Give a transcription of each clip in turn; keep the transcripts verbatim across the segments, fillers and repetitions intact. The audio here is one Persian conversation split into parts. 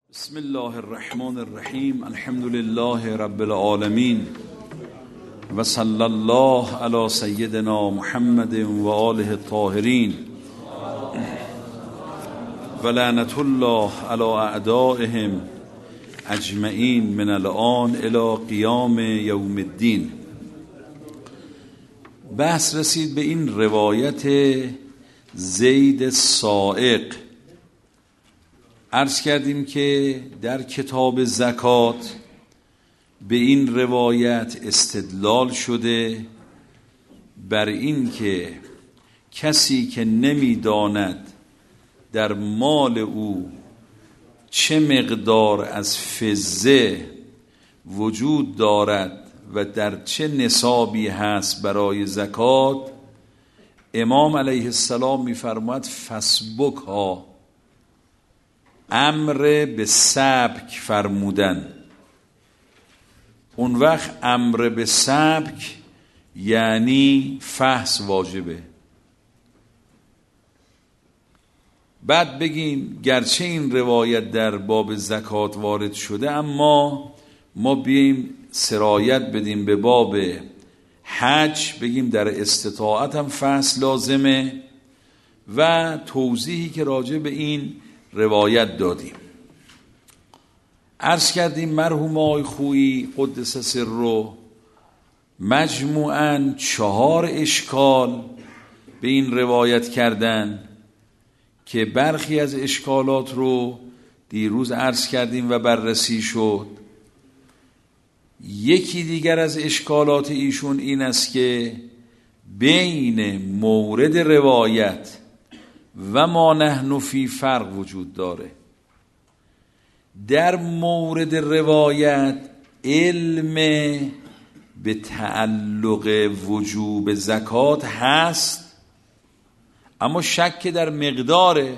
بسم الله الرحمن الرحیم. الحمد لله رب العالمین و صلی الله علی سیدنا محمد و آله الطاهرین و لعنت الله علی اعدائهم اجمعین من الان الی قیام یوم الدین. بحث رسید به این روایت زید سائق. عرض کردیم که در کتاب زکات به این روایت استدلال شده بر این که کسی که نمی‌داند در مال او چه مقدار از فضه وجود دارد و در چه نصابی هست برای زکات، امام علیه السلام می‌فرماید فسبک ها، امر به سبک فرمودن. اون وقت امر به سبک یعنی فحص واجبه. بعد بگیم گرچه این روایت در باب زکات وارد شده، اما ما بیاییم سرایت بدیم به باب حج، بگیم در استطاعت هم فحص لازمه و توضیحی که راجع به این روایت دادیم. عرض کردیم مرحوم آقای خویی قدس سره مجموعاً چهار اشکال به این روایت کردن که برخی از اشکالات رو دیروز عرض کردیم و بررسی شد. یکی دیگر از اشکالات ایشون این است که بین مورد روایت و ما نحن فی فرق وجود داره. در مورد روایت علم به تعلق وجوب زکات هست، اما شک در مقداره.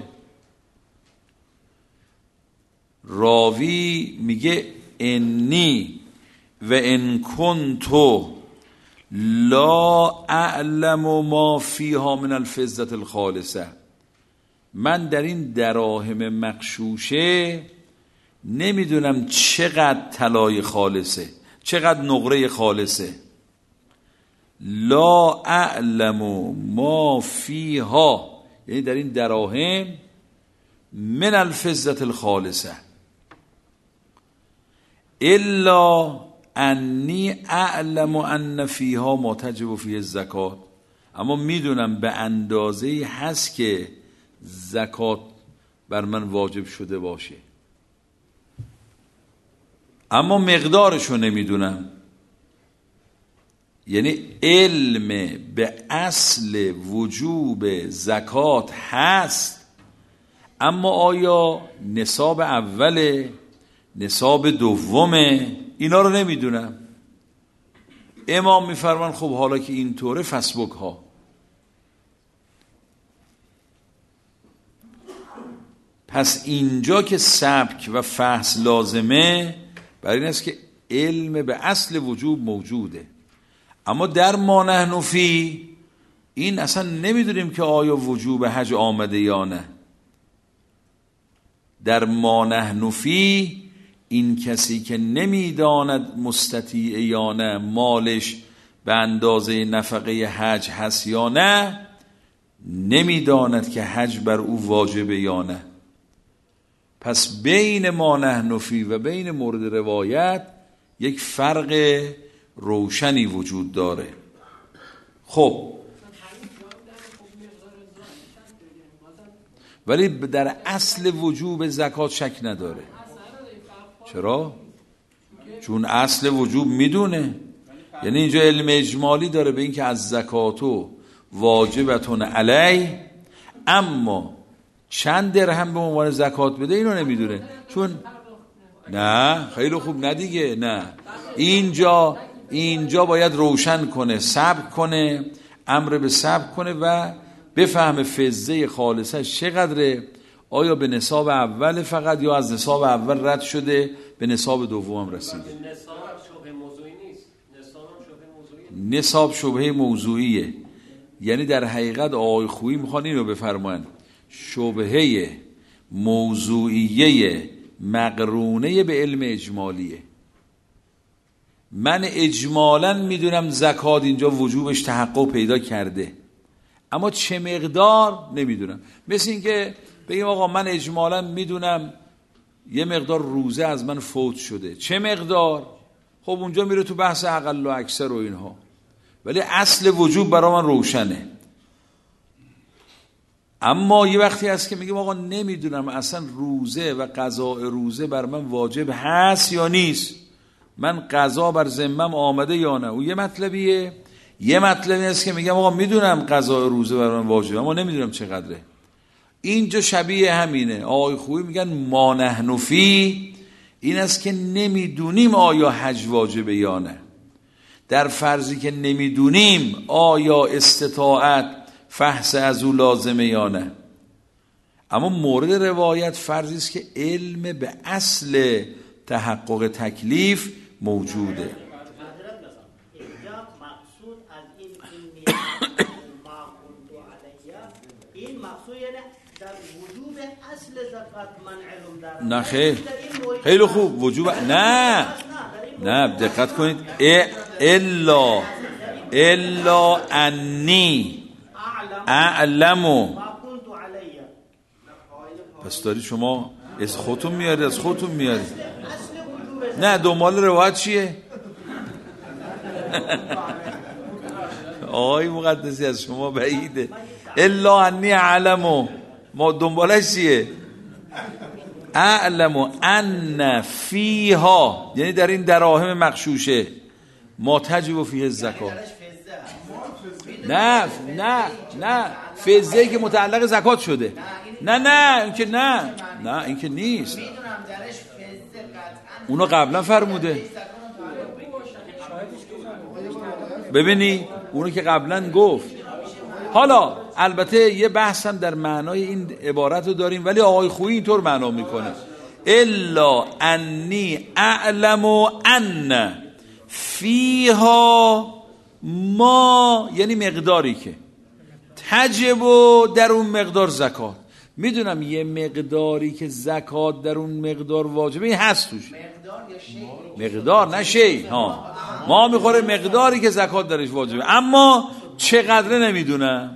راوی میگه انی و ان کنتو لا اعلم ما فیها من الفضة الخالصه، من در این دراهم مغشوشه نمیدونم چقدر طلای خالصه، چقدر نقره خالصه. لا اعلم ما فیها یعنی در این دراهم من الفضة الخالصه الا انی اعلم ان فیها ما تجب فیه الزکات، اما میدونم به اندازه‌ای هست که زکات بر من واجب شده باشه، اما مقدارشو نمیدونم. یعنی علم به اصل وجوب زکات هست، اما آیا نصاب اوله، نصاب دومه، اینا رو نمیدونم. امام میفرمان خب حالا که اینطوره فسبک ها. پس اینجا که سبک و فحص لازمه برای این است که علم به اصل وجوب موجوده، اما در ما نحن فی این اصلا نمیدونیم که آیا وجوب حج آمده یا نه. در ما نحن فی این کسی که نمیداند مستطیع یا نه، مالش به اندازه نفقه حج هست یا نه، نمیداند که حج بر او واجبه یا نه. پس بین ما نحن فی و بین مورد روایت یک فرق روشنی وجود داره. خب ولی در اصل وجوب زکات شک نداره. چرا؟ چون اصل وجوب میدونه. یعنی اینجا علم اجمالی داره به این که از زکاتو واجبتون علی، اما چند درهم به عنوان زکات بده اینو نمیدونه. چون نه خیلی خوب، نه دیگه، نه اینجا اینجا باید روشن کنه، صبر کنه، امر به صبر کنه و بفهمه فضه خالصش چقدره. آیا به نصاب اول فقط یا از نصاب اول رد شده به نصاب دوم رسیده؟ نصاب شبهه موضوعی نیست، نصاب شبهه موضوعیه. یعنی در حقیقت آقای خویی میخوان اینو بفرمایند شبهه موضوعیه مقرونه به علم اجمالیه. من اجمالاً میدونم زکات اینجا وجوبش تحقق پیدا کرده، اما چه مقدار نمیدونم. مثل این که بگیم آقا من اجمالاً میدونم یه مقدار روزه از من فوت شده، چه مقدار؟ خب اونجا میره تو بحث اقل و اکثر و اینها، ولی اصل وجوب برای من روشنه. اما یه وقتی هست که میگیم آقا نمیدونم اصلا روزه و قضاء روزه بر من واجب هست یا نیست، من قضا بر ذمم آمده یا نه. اون یه مطلبیه. یه مطلبی هست که میگم آقا میدونم قضاء روزه بر من واجبه اما نمیدونم چقدره. اینجا شبیه همینه. آقای خوبی میگن ما نحن فی، این است که نمیدونیم آیا حج واجبه یا نه. در فرضی که نمیدونیم آیا استطاعت فحص از او لازمه یا نه. اما مورد روایت فرضی است که علم به اصل تحقق تکلیف موجوده. نه خیلی خیلی خوب وجوب نه نه دقت کنید الا الا انی اعلم. پس داری شما از خودتون میاری از خودتون میاری نه دنبال روایت چیه؟ آقای مقدسی از شما بعیده. الا انی اعلم ما دنبالش چیه؟ اعلم ان فیها، یعنی در این دراهم مغشوشه ما تجب فیه الزکات. نه نه نه فضه‌ای که متعلق زکات شده. نه نه این که نه نه این که نیست. اونو قبلا فرموده. ببینی اونو که قبلا گفت. حالا البته یه بحث هم در معنای این عبارت رو داریم، ولی آقای خویی اینطور معنا میکنه الا انی اعلم ان فیها ما، یعنی مقداری که تجب در اون مقدار زکات. میدونم یه مقداری که زکات در اون مقدار واجبه، این هست توش مقدار نشه ها ما میخوره مقداری که زکات درش واجبه، اما چقدره نمیدونم.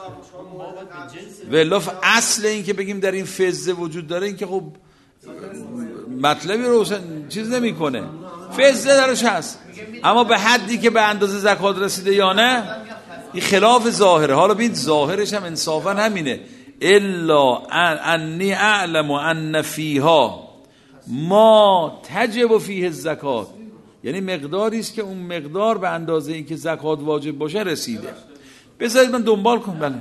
ولی اصل این که بگیم در این فزه وجود داره این که خب مطلبی رو چیز نمیکنه، فزه درش هست، اما به حدی که به اندازه زکات رسیده یا نه این خلاف ظاهره. حالا ببین ظاهرش هم انصافا همینه الا انی اعلم ان فیها ما تجب فیه الزکات، یعنی مقداری است که اون مقدار به اندازه این که زکات واجب باشه رسیده. بذارید من دنبال کنم. بله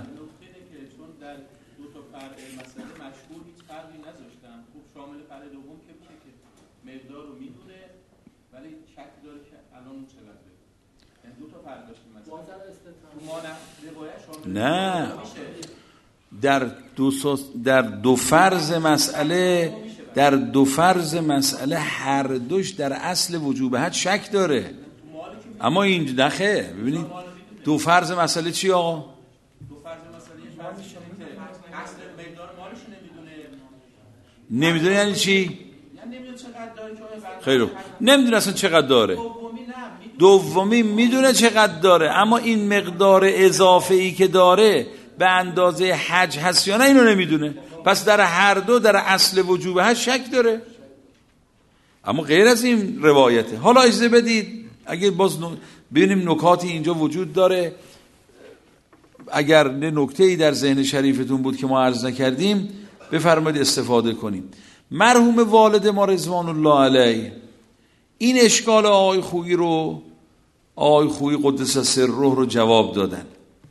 نه در دو در دو فرض مسئله در دو فرض مسئله هر دوش در اصل وجوب حد شک داره، اما این نخه. ببینید دو فرض مسئله چی آقا؟ دو فرض مسئله اصل مقدار مالش نمیدونه. نمیدونه یعنی چی؟ یعنی نمیدونه چقدر داره. خیلی نمیدونه اصلا چقدر داره. دومی میدونه چقدر داره، اما این مقدار اضافه ای که داره به اندازه حج هست یا نه اینو نمیدونه. پس در هر دو در اصل وجوب حج شک داره، اما غیر از این روایته. حالا اجازه بدید اگه باز ببینیم نکاتی اینجا وجود داره، اگر نکته‌ای در ذهن شریفتون بود که ما عرض نکردیم بفرمایید استفاده کنیم. مرحوم والد ما رضوان الله علیه این اشکال آقای خویی رو آقای خویی قدس سره رو جواب دادن.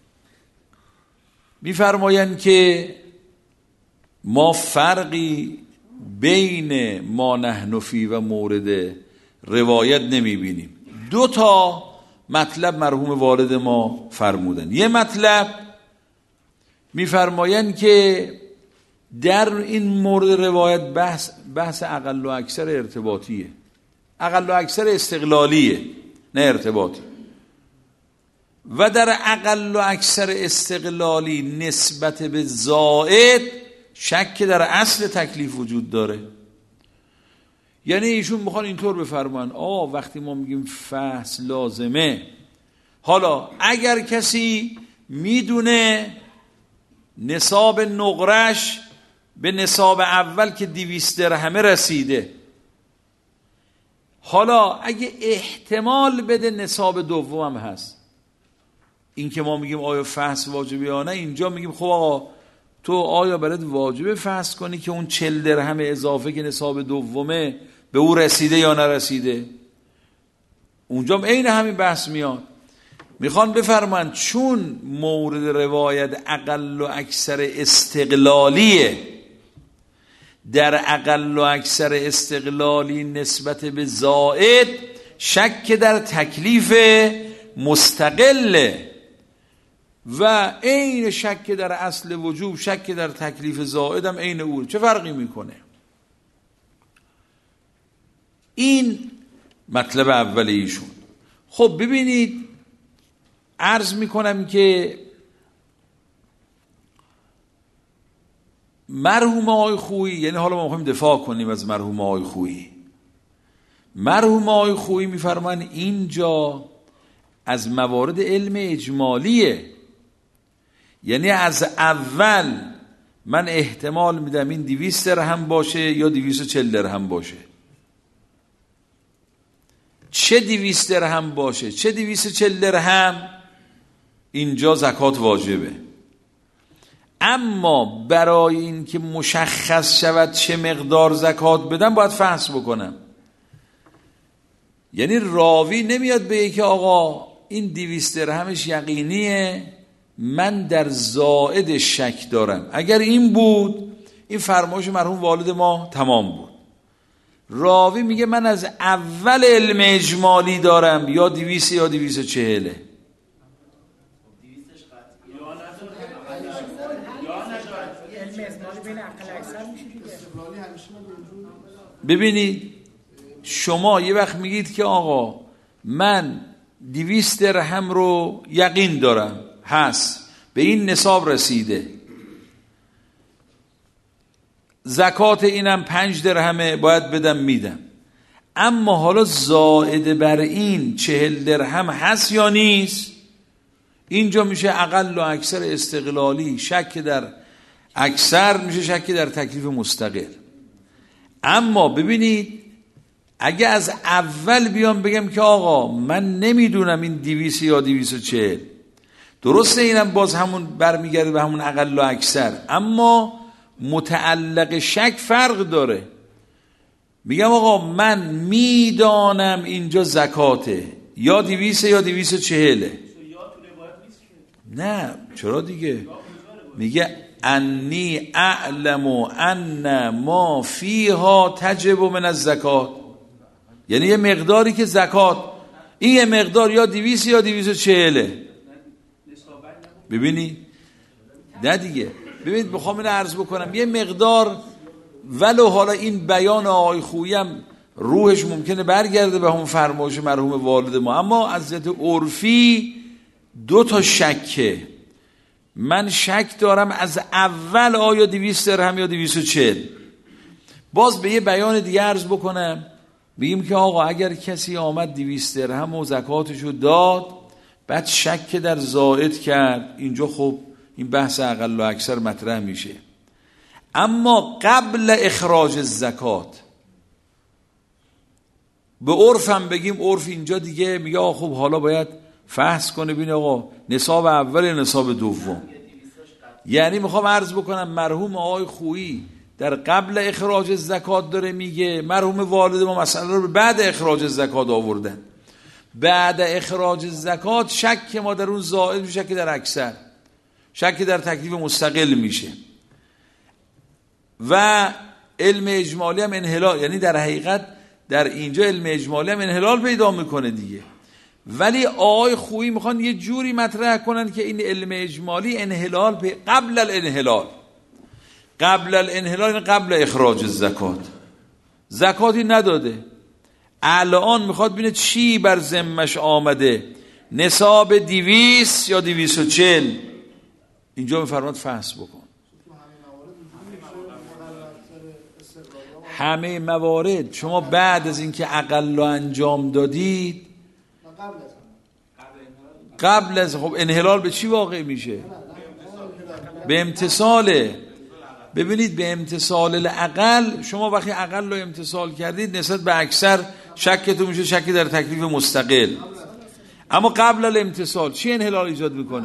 می‌فرمایند که ما فرقی بین ما نحن فی و مورد روایت نمی‌بینیم. دو تا مطلب مرحوم والد ما فرمودن. یه مطلب می‌فرمایند که در این مورد روایت بحث بحث اقل و اکثر ارتباطیه، اقل و اکثر استقلالیه نه ارتباطی. و در اقل و اکثر استقلالی نسبت به زائد شک در اصل تکلیف وجود داره. یعنی ایشون میخوان اینطور بفرمان آه وقتی ما میگیم فحص لازمه، حالا اگر کسی میدونه نصاب نقرش به نصاب اول که دویست درهمه رسیده، حالا اگه احتمال بده نصاب دوم هم هست، این که ما میگیم آیا فحص واجبه یا نه، اینجا میگیم خب آقا تو آیا برات واجبه فحص کنی که اون چل درهم اضافه که نصاب دومه به او رسیده یا نرسیده؟ اونجا هم عین همین بحث میاد. میخوان بفرمایند چون مورد روایت اقل و اکثر استقلالیه، در اقل و اکثر استقلالی نسبت به زائد شک در تکلیف مستقله و عین شک در اصل وجوب شک در تکلیف زائد هم عین او، چه فرقی میکنه؟ این مطلب اول ایشون. خب ببینید عرض میکنم که مرحوم آقای خویی، یعنی حالا ما میخوایم دفاع کنیم از مرحوم آقای خویی، مرحوم آقای خویی میفرمان اینجا از موارد علم اجمالیه، یعنی از اول من احتمال میدم این دویست درهم باشه یا دویست و چل درهم باشه، چه دویست درهم باشه چه دویست و چل درهم اینجا زکات واجبه. اما برای این که مشخص شود چه مقدار زکات بدم باید فحص بکنم. یعنی راوی نمیاد بگه که آقا این دویست درهمش یقینیه، من در زائد شک دارم. اگر این بود این فرمایش مرحوم والد ما تمام بود. راوی میگه من از اول علم اجمالی دارم یا دویست یا دویست و چهله. ببینید شما یه وقت میگید که آقا من دویست درهم رو یقین دارم هست، به این نصاب رسیده، زکات اینم پنج درهمه باید بدم میدم، اما حالا زائد بر این چهل درهم هست یا نیست، اینجا میشه اقل و اکثر استقلالی، شک در اکثر میشه شک در تکلیف مستقل. اما ببینید اگه از اول بیام بگم که آقا من نمیدونم این دویست یا دویست و چهل، درسته اینم باز همون برمیگرده به همون اقل و اکثر، اما متعلق شک فرق داره. میگم آقا من میدانم اینجا زکاته یا دویست یا دویست و چهله، نه چرا دیگه، میگه انی اعلم ان ما فیها تجب من الزکات، یعنی یه مقداری که زکات این یه مقدار یا دویست یا دویست و چهله. ببینی نه دیگه، ببینید بخوام اینو عرض بکنم یه مقدار، ولو حالا این بیان آقای خویی هم روحش ممکنه برگرده به همون فرمایش مرحوم والد ما، اما از جهت عرفی دو تا شکه. من شک دارم از اول آیا دویست درهم یا دویست و چهل. باز به یه بیان دیگه عرض بکنم، بگیم که آقا اگر کسی آمد دویست درهم و زکاتشو داد بعد شک در زائد کرد، اینجا خب این بحث اقل و اکثر مطرح میشه. اما قبل اخراج الزکات به عرفم بگیم، عرف اینجا دیگه میگه آقا خب حالا باید فحص کنه ببین آقا نصاب اول نصاب دوم. یعنی میخوام عرض بکنم مرحوم آقای خویی در قبل اخراج زکات داره میگه، مرحوم والد ما مسئله رو بعد اخراج زکات آوردن. بعد اخراج زکات شک ما در اون زائد میشه، شک در اکثر، شک در تکلیف مستقل میشه و علم اجمالی هم انحلال، یعنی در حقیقت در اینجا علم اجمالی هم انحلال پیدا میکنه دیگه. ولی آقای خویی میخوان یه جوری مطرح کنن که این علم اجمالی انحلال پی... قبل الانحلال، قبل الانحلال قبل اخراج الزکات، زکاتی نداده، الان میخواد ببینه چی بر ذمش آمده، نصاب دویست یا دویست و چهل، اینجا میفرماد فحص بکن. همه موارد شما بعد از اینکه اقل رو انجام دادید قبل از خب انحلال به چی واقع میشه؟ به امتثاله. ببینید به امتثال الاقل، شما وقتی اقل رو امتثال کردید نسبت به اکثر شکتون میشه شک در تکلیف مستقل. اما قبل الامتثال چی انحلال ایجاد میکنه؟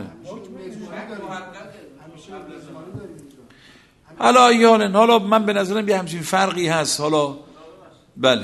حالا یعنی حالا من به نظرم یه همچین فرقی هست. حالا بله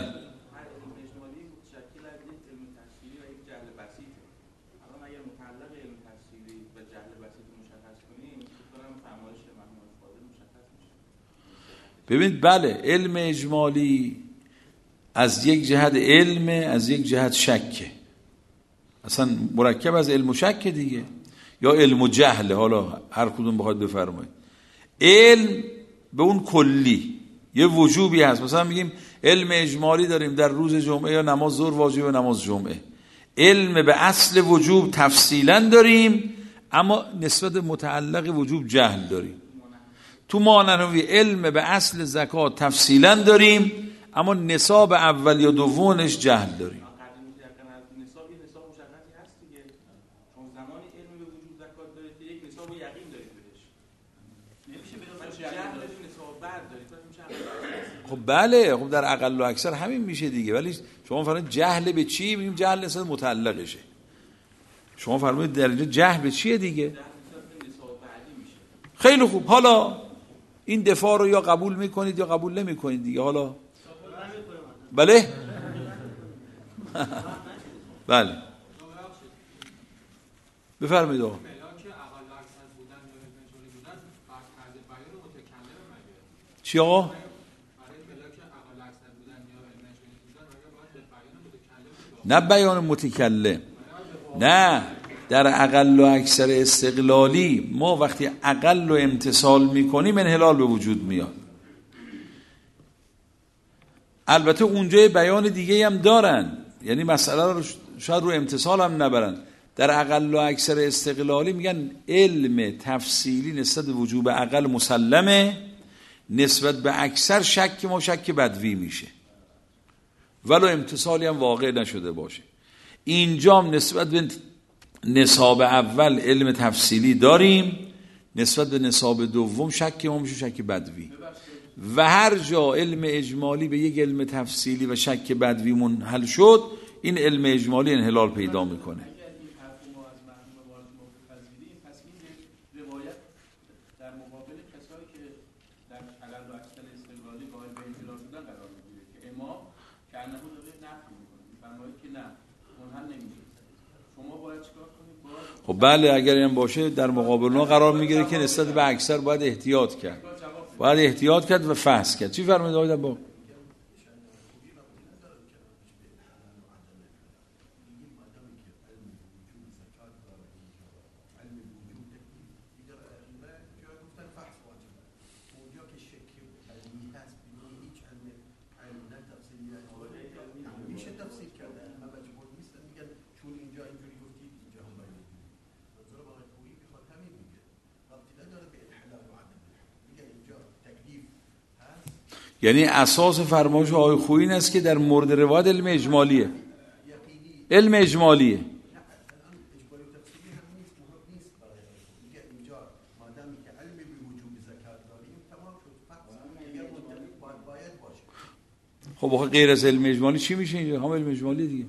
ببینید بله علم اجمالی از یک جهت علم، از یک جهت شکه، اصلا مرکب از علم و شک دیگه، یا علم و جهل، حالا هر کدوم بخواد بفرمایید. علم به اون کلی یه وجوبی هست، مثلا میگیم علم اجمالی داریم در روز جمعه یا نماز ظهر واجب و نماز جمعه. علم به اصل وجوب تفصیلا داریم، اما نسبت متعلق وجوب جهل داریم. تو مانحنوی علم به اصل زکات تفصیلا داریم، اما نصاب اول یا دومش جهل داریم. خب بله، خب در اقل و اکثر همین میشه دیگه. ولی شما فرمایید جهل به چی؟ میگیم جهل نسبت متعلقشه. شما فرمایید در اینجا جهل به چیه دیگه؟ خیلی خوب، حالا این دفاع رو یا قبول میکنید یا قبول نمیکنید دیگه. حالا بله بله بفرمایید آقا. چی آقا؟ نه بیان متکلم، نه در اقل و اکثر استقلالی ما وقتی اقل و امتثال میکنیم انحلال به وجود میاد. البته اونجا بیان دیگه هم دارن، یعنی مسئله رو شاید رو امتثال هم نبرن. در اقل و اکثر استقلالی میگن علم تفصیلی نسبت به وجوب اقل مسلمه، نسبت به اکثر شک ما شک بدوی میشه ولو امتثالی هم واقع نشده باشه. اینجا نسبت به نصاب اول علم تفصیلی داریم، نسبت به نصاب دوم شک ما میشه شک بدوی. و هر جا علم اجمالی به یک علم تفصیلی و شک بدوی منحل شد، این علم اجمالی انحلال پیدا میکنه. خب بله، اگر این باشه در مقابل ما قرار میگیره که نسبت به اکثر باید احتیاط کرد، باید احتیاط کرد و فحص کرد. چی فرمایید آقای دباغ؟ یعنی اساس فرمایش آقای خویی این است که در مورد روایت علم اجمالیه، علم اجمالیه. خب غیر از علم اجمالی چی میشه اینجا؟ هم علم اجمالی دیگه.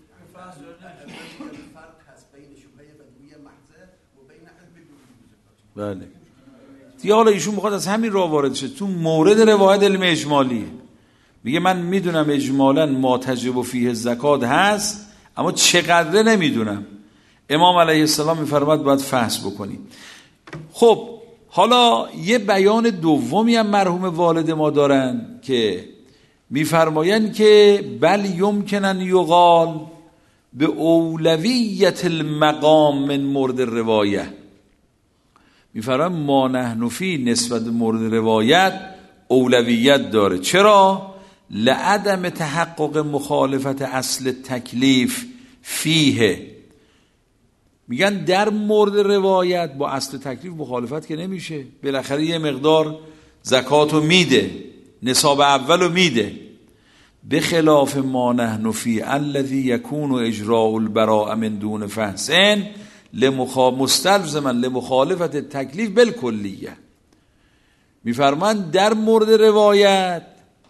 بله دیگه. حالا ایشون میخواد از همین راه وارد شه تو مورد روایت علم اجمالی. میگه من میدونم اجمالا ما تجب فیه زکات هست، اما چقدر نمیدونم. امام علیه السلام میفرماد باید فحص بکنیم. خب حالا یه بیان دومی هم مرحوم والد ما دارن که میفرمایند که بل یمکنن یقال به اولویت المقام من مورد روایه. میفرمان ما نحن فی نسبت مورد روایت اولویت داره. چرا؟ لعدم تحقق مخالفت اصل تکلیف فیه. میگن در مورد روایت با اصل تکلیف مخالفت که نمیشه، بالاخره یه مقدار زکاتو میده، نصاب اولو میده. به خلاف ما نحن فی الذی یکون اجراء البراء من دون فحصن لمخا مستلزما لمخالفت تکلیف بالکلیه. میفرمایند در مورد روایت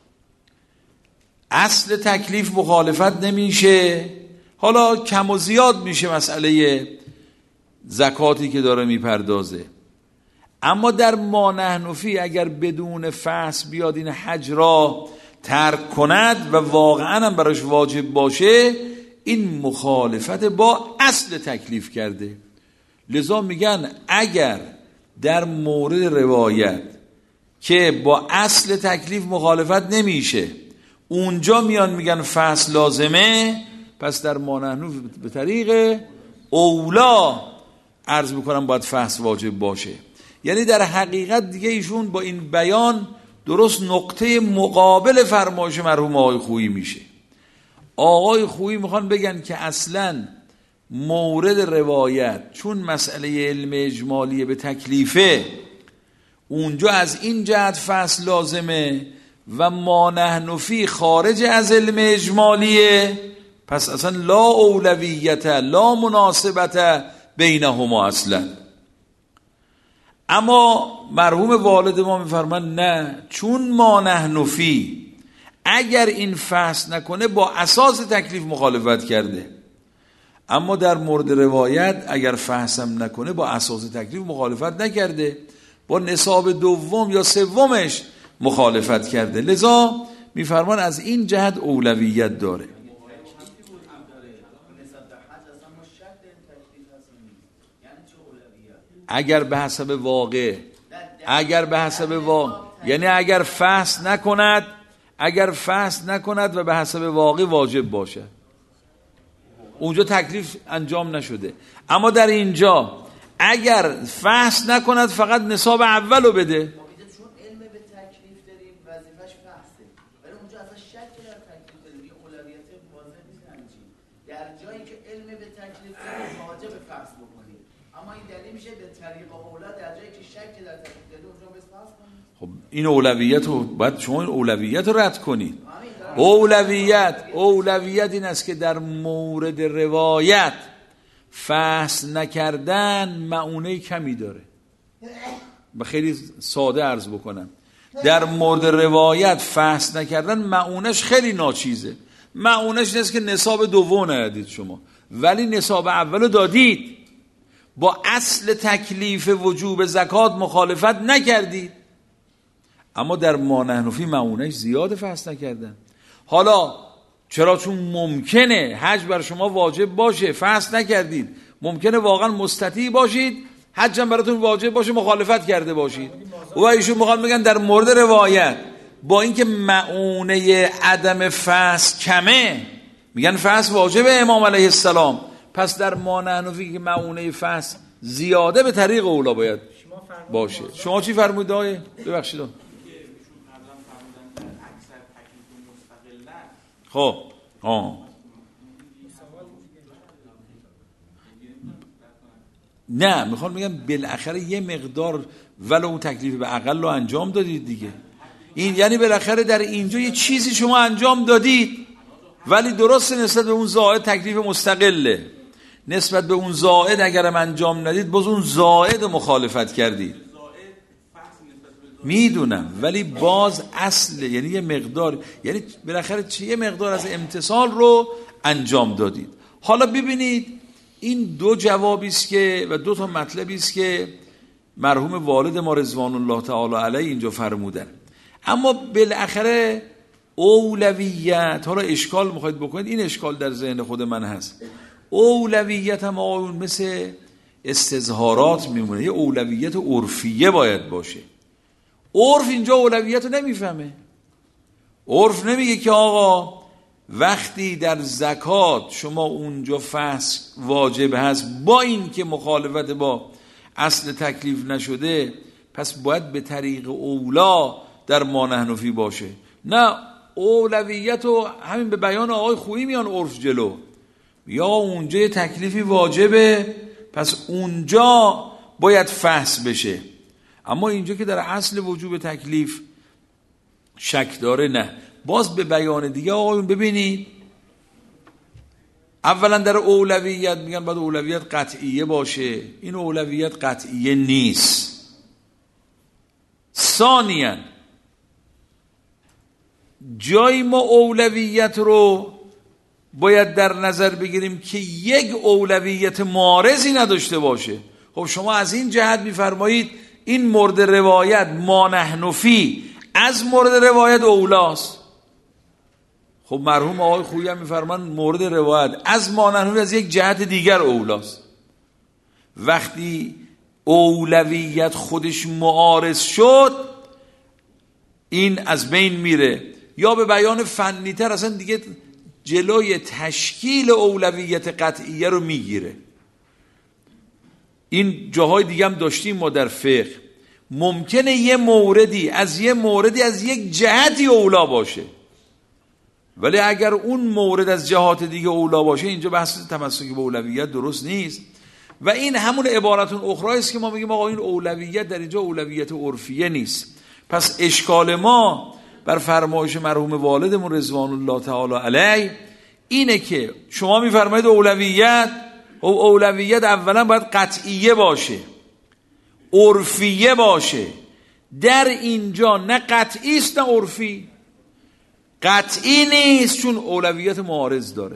اصل تکلیف مخالفت نمیشه، حالا کم و زیاد میشه مسئله زکاتی که داره میپردازه، اما در ما نحن فی اگر بدون فحص بیاد این حج را ترک کند و واقعا هم براش واجب باشه، این مخالفت با اصل تکلیف کرده. لذا میگن اگر در مورد روایت که با اصل تکلیف مخالفت نمیشه اونجا میان میگن فحص لازمه، پس در ما نحن به طریق اولا عرض میکنم باید فحص واجب باشه. یعنی در حقیقت دیگه ایشون با این بیان درست نقطه مقابل فرمایش مرحوم آقای خویی میشه. آقای خویی میخوان بگن که اصلا مورد روایت چون مسئله علم اجمالی به تکلیفه، اونجا از این جهت فحص لازمه و ما نحن فی خارج از علم اجمالیه، پس اصلا لا اولویت لا مناسبت بینهما اصلا. اما مرحوم والد ما میفرمان نه، چون ما نحن فی اگر این فحص نکنه با اساس تکلیف مخالفت کرده، اما در مورد روایت اگر فحصم نکنه با اساس تکلیف مخالفت نکرده، با نصاب دوم یا سومش مخالفت کرده. لذا میفرمان از این جهت اولویت داره. اگر به حسب واقع اگر به حسب واقع یعنی اگر فحص نکند اگر فحص نکند و به حسب واقع واجب باشه، اونجا تکلیف انجام نشده. اما در اینجا اگر فحص نکند فقط نصاب اولو بده، چون علم به تکلیف داریم وظیفش فحصه، ولی اونجا اصلا شک در تکلیف داریم، یه اولویت واضح نیست. همچین در جایی که علم به تکلیف داریم واجب فحص بکنیم، اما این دلیل میشه به طریق اولا در جایی که شک در تکلیف داریم اونجا بس فحص کنیم. خب این اولویت رو باید شما این اولویت رو رد کنید. اولویت اولویت این است که در مورد روایت فحص نکردن معنی کمی داره. و خیلی ساده عرض بکنم، در مورد روایت فحص نکردن معنیش خیلی ناچیزه. معنیش نیست که نصاب دوم ندید شما، ولی نصاب اولو دادید، با اصل تکلیف وجوب زکات مخالفت نکردید. اما در ما نحن فی معنیش زیاد فحص نکردن. حالا چرا؟ چون ممکنه حج بر شما واجب باشه، فحص نکردید، ممکنه واقعا مستطیع باشید، حج هم براتون واجب باشه، مخالفت کرده باشید. و ایشون میخوان بگن در مورد روایت با اینکه معونه عدم فحص کمه، میگن فحص واجب امام علیه السلام، پس در ما نحن فی که معونه فحص زیاده به طریق اولا باید باشه. شما چی فرمودید آقای؟ ببخشید. خب ها نه، میخوام بگم بالاخره یه مقدار ولو اون تکلیف به اقل رو انجام دادید دیگه. این یعنی بالاخره در اینجا یه چیزی شما انجام دادید، ولی درسته نسبت به اون زائد تکلیف مستقله، نسبت به اون زائد اگرم انجام ندید باز اون زائد مخالفت کردید. میدونم، ولی باز اصل یعنی یه مقدار، یعنی بالاخره چه یه مقدار از امتثال رو انجام دادید. حالا ببینید این دو جوابی است که و دو تا مطلبی است که مرحوم والد ما رضوان الله تعالی علیه اینجا فرمودن. اما بالاخره اولویت، حالا اشکال میخواید بکنید، این اشکال در ذهن خود من هست، اولویت هم آقایون مثل استظهارات میمونه، یه اولویت عرفیه باید باشه. عرف اینجا اولویت رو نمیفهمه. عرف نمیگه که آقا وقتی در زکات شما اونجا فحص واجب هست با این که مخالفت با اصل تکلیف نشده، پس باید به طریق اولا در ما نحن فی باشه. نه، اولویت رو همین به بیان آقای خویی میان عرف جلو، یا اونجا یه تکلیفی واجبه پس اونجا باید فحص بشه. اما اینجا که در اصل وجوب تکلیف شک داره نه. باز به بیان دیگه آقایون ببینید، اولا در اولویت میگن باید اولویت قطعیه باشه، این اولویت قطعیه نیست. ثانیاً جایی ما اولویت رو باید در نظر بگیریم که یک اولویت معارضی نداشته باشه. خب شما از این جهت میفرمایید این مورد روایت ما نحن فی از مورد روایت اولاست. خب مرحوم آقای خویی هم میفرمان مورد روایت از ما نحن فی از یک جهت دیگر اولاست. وقتی اولویت خودش معارض شد این از بین میره، یا به بیان فنی تر اصلا دیگه جلوی تشکیل اولویت قطعیه رو میگیره. این جاهای دیگه هم داشتیم ما در فقه، ممکنه یه موردی از یه موردی از یک جهتی اولا باشه، ولی اگر اون مورد از جهات دیگه اولا باشه اینجا بحث تمسک به اولویت درست نیست. و این همون عبارتون اخرى است که ما میگیم آقا این اولویت در اینجا اولویت عرفیه نیست. پس اشکال ما بر فرمایش مرحوم والدمون رضوان الله تعالی علیه اینه که شما میفرمایید اولویت او اولویت اولا باید قطعیه باشه، عرفیه باشه. در اینجا نه قطعی است نه عرفی. قطعی نیست چون اولویت معارض داره.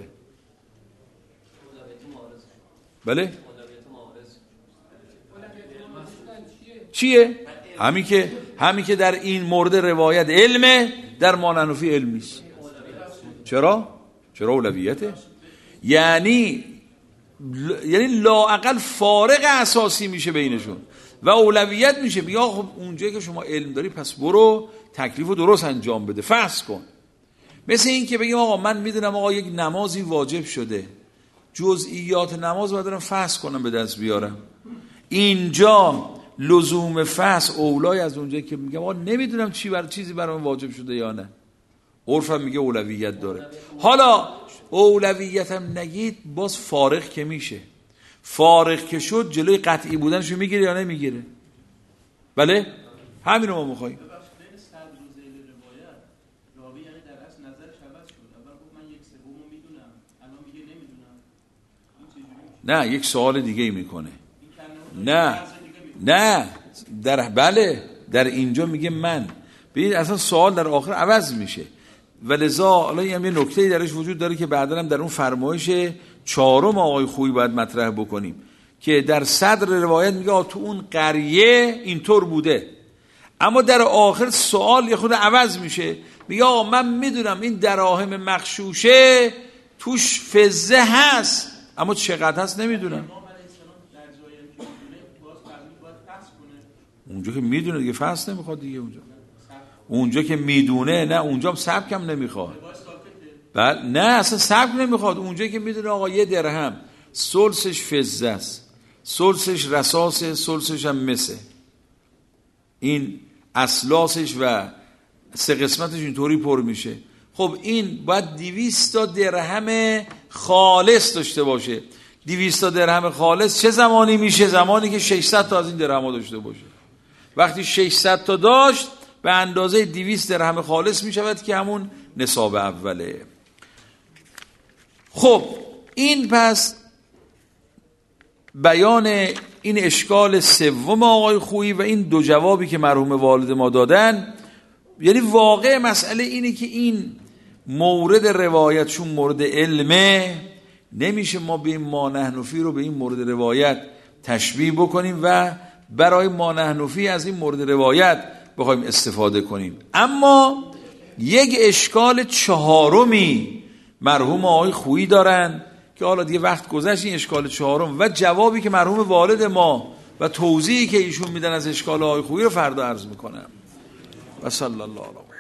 بله؟ چیه؟ همین که همین که در این مورد روایت علمه، در ما نحن فی علم نیست. چرا؟ چرا اولویته؟ یعنی یعنی لااقل فارق اساسی میشه بینشون و اولویت میشه. بیا خب اونجایی که شما علم داری پس برو تکلیفو درست انجام بده، فحص کن. مثل این که بگیم آقا من میدونم آقا یک نمازی واجب شده، جزئیات نماز باید برم فحص کنم به دست بیارم. اینجا لزوم فحص اولای از اونجایی که میگم آقا نمیدونم چی بر چیزی برام واجب شده یا نه. عرفم میگه اولویت داره. حالا اولویتم نگید باز فارغ که میشه. فارغ که شد جلوی قطعی بودنشو میگیره یا نمیگیره؟ بله؟ همین رو ما میخواییم. نه یک سوال دیگه ای میکنه. نه نه در بله در اینجا میگه من ببینید اصلا سوال در آخر عوض میشه. ولذا حالا یه نکته‌ای درش وجود داره که بعدا هم در اون فرمایش چهارم آقای خویی باید مطرح بکنیم که در صدر روایت میگه تو اون قریه اینطور بوده، اما در آخر سوال یه خود عوض میشه. میگه آقا من میدونم این دراهم مغشوشه توش فزه هست اما چقدر هست نمیدونم. اونجا که میدونه دیگه فحص نمیخواد دیگه. اونجا اونجا که میدونه نه اونجا هم سبک هم نمیخواد. بله نه اصلا سبک نمیخواد. اونجا که میدونه آقا یه درهم سلسش فزه است، سلسش رصاصه، سلسش هم مسه، این اصلاسش و سه قسمتش اینطوری پر میشه. خب این باید دویست تا درهم خالص داشته باشه. دویست تا درهم خالص چه زمانی میشه؟ زمانی که ششصد تا از این درهم داشته باشه. وقتی ششصد تا داشت به اندازه دویست درهم خالص میشود که همون نصاب اوله. خب این پس بیان این اشکال سوم آقای خویی و این دو جوابی که مرحوم والد ما دادن. یعنی واقع مسئله اینه که این مورد روایت چون مورد علمه نمیشه ما به این ما نحن فی رو به این مورد روایت تشبیه بکنیم و برای ما نحن فی از این مورد روایت بخوایم استفاده کنیم. اما یک اشکال چهارمی مرحوم آقای خویی دارن که حالا دیگه وقت گذشت. این اشکال چهارم و جوابی که مرحوم والد ما و توضیحی که ایشون میدن از اشکال آقای خویی رو فردا عرض میکنم. و صلی الله علیه